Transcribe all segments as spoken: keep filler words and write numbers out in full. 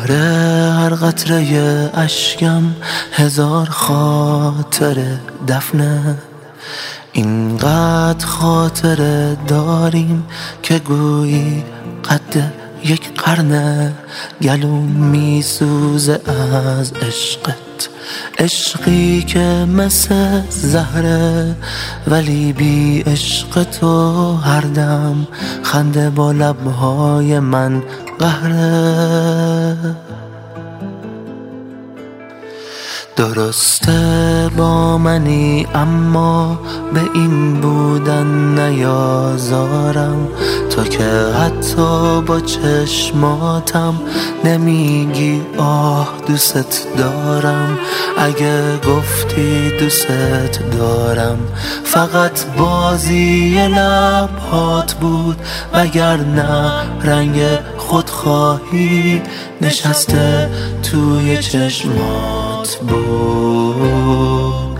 داره هر قطره اشکم هزار خاطره دفنه. اینقدر خاطره داریم که گویی قد یک قرنه. گلوم میسوزه از عشقت، عشقی که مثل زهره، ولی بی عشق تو هر دم خنده با لبهای من قهره. درسته با منی اما به این بودن نیازارم. تو که حتی با چشماتم نمیگی آه دوست دارم. اگه گفتی دوست دارم فقط بازی لبهات بود، وگرنه رنگ خودخواهی نشسته توی چشمات بود.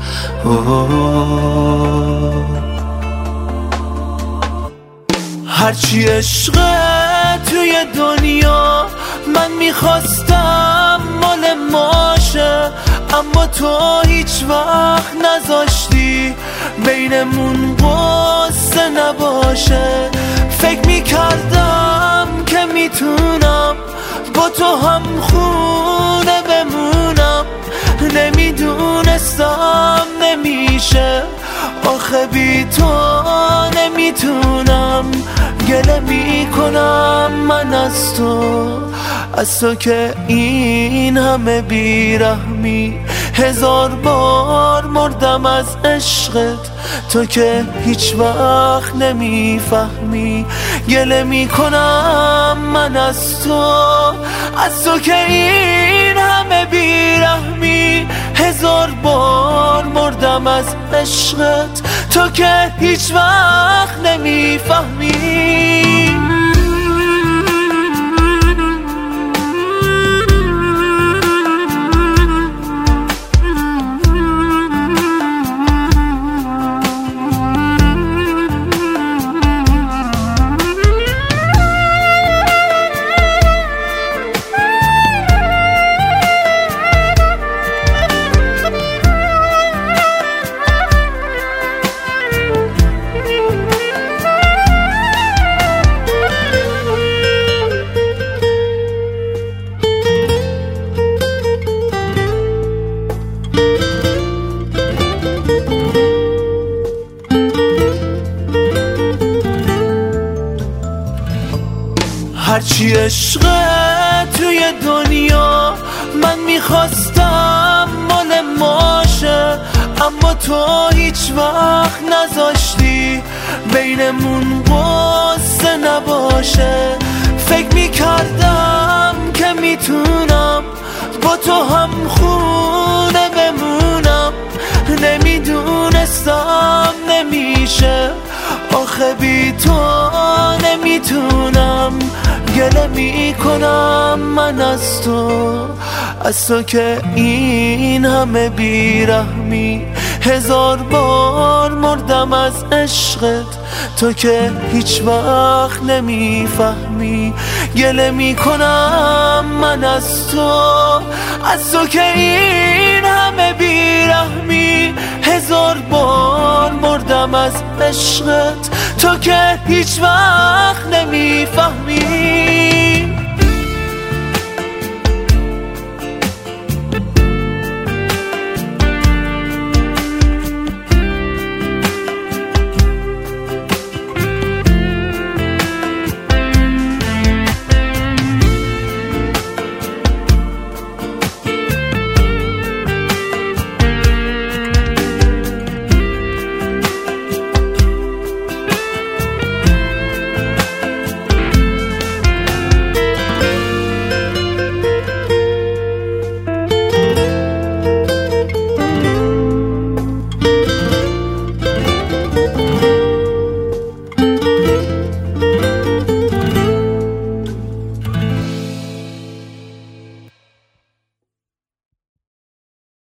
هرچی عشقه توی دنیا من میخواستم مال ماشه، اما تو هیچ وقت نذاشتی بینمون قصه نباشه. فکر میکردم که میتونم با تو هم خونه بمونم، نمیدونستم نمیشه، آخه بی تو نمیتونم. گله میکنم من از تو، از تو که این همه بیرحمی. هزار بار مردم از عشقت، تو که هیچ وقت نمیفهمی. گله میکنم من از تو، از تو که این همه بیرحمی. هزار بار مردم از عشقت، تو که هیچ وقت نمیفهمی. هرچی عشقه توی دنیا من میخواستم مال ماشه، اما تو هیچ وقت نذاشتی بینمون قصه نباشه. فکر میکردم که میتونم با تو هم خونه بمونم، نمیدونستم نمیشه، آخه بی تو نمیتونم. گله میکنم من از تو، از تو که این همه بیرحمی. هزار بار مردم از عشقت، تو که هیچ وقت نمیفهمی. گله میکنم من از تو، از تو که این همه بیرحمی. هزار بار مردم از عشقت، تو که هیچ وقت نمیفهمی.